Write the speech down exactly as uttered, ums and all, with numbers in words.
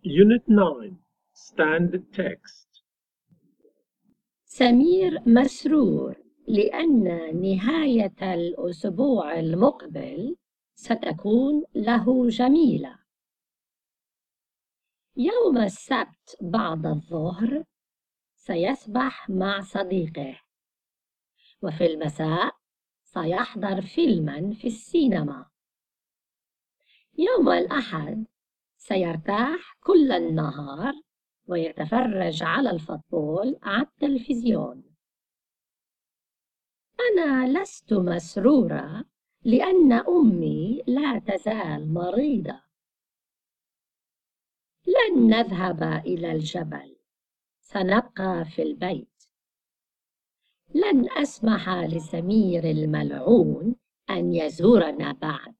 Unit nine Standard Text. سمير مسرور لأن نهاية الأسبوع المقبل ستكون له جميلة. يوم السبت بعد الظهر سيسبح مع صديقه، وفي المساء سيحضر فيلما في السينما. يوم الأحد سيرتاح كل النهار ويتفرج على الفوتبول على التلفزيون. أنا لست مسرورة لأن أمي لا تزال مريضة. لن نذهب إلى الجبل، سنبقى في البيت. لن أسمح لسمير الملعون أن يزورنا بعد.